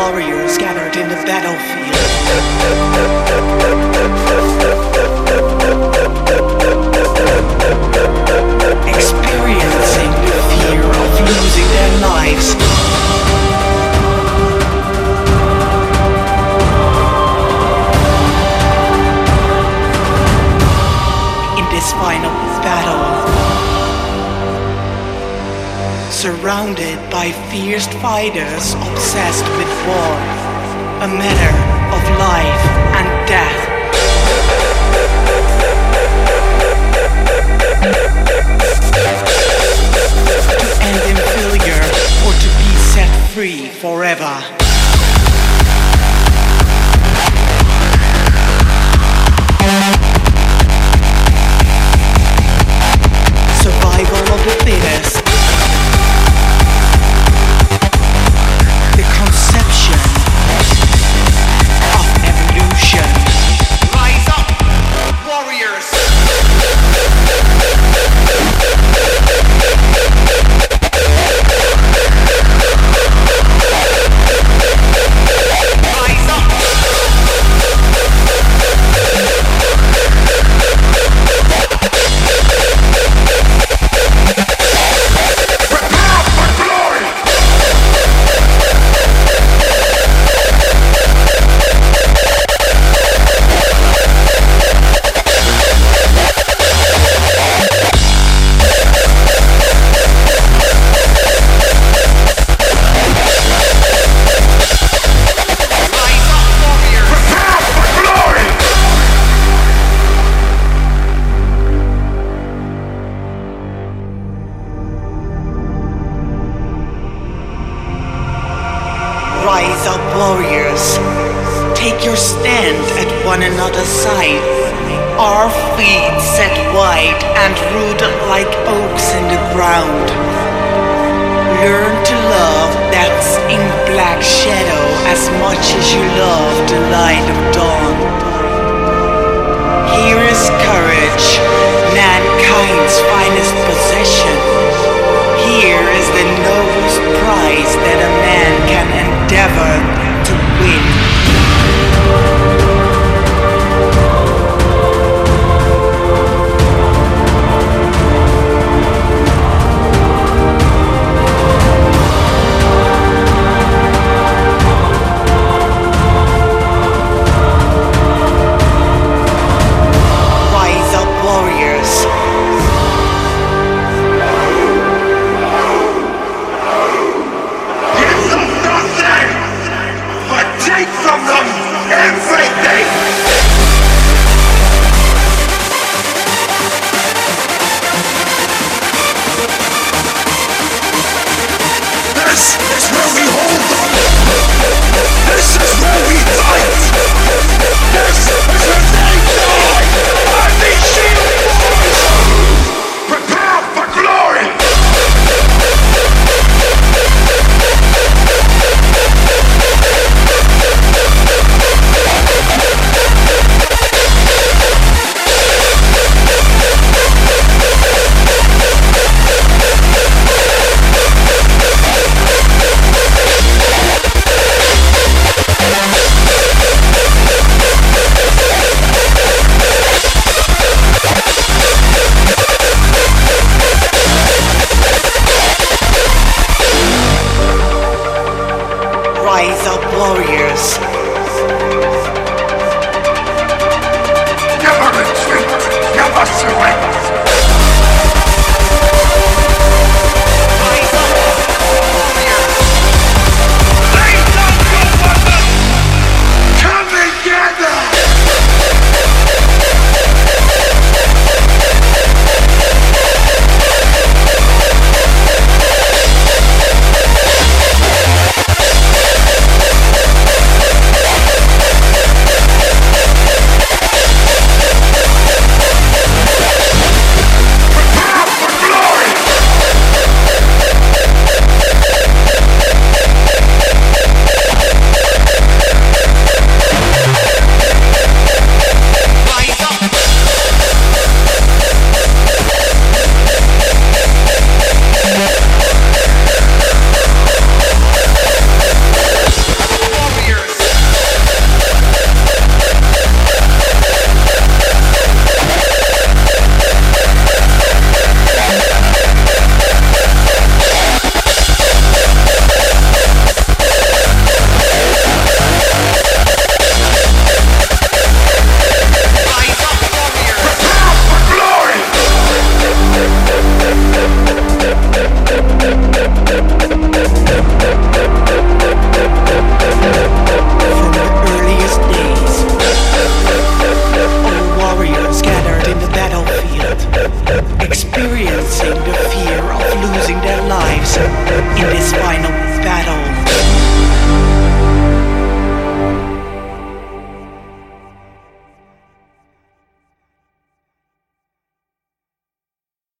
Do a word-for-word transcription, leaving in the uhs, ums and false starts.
warriors gathered in the battlefield. Experiencing the fear of losing their lives. In this final battle, surrounded by fierce fighters obsessed with war, a matter of life and death. To end in failure or to be set free forever. Survival of the fittest. The conception of evolution. Rise up, warriors! Rise up! Rise up, warriors. Take your stand at one another's side. Our feet set wide and rooted like oaks in the ground. Learn to love that's in black shadow as much as you love the light of dawn. Here is courage, mankind's finest possession. Here is the noblest prize that a man can endeavor to win. Rise up, warriors. It's of nothing! lives in this final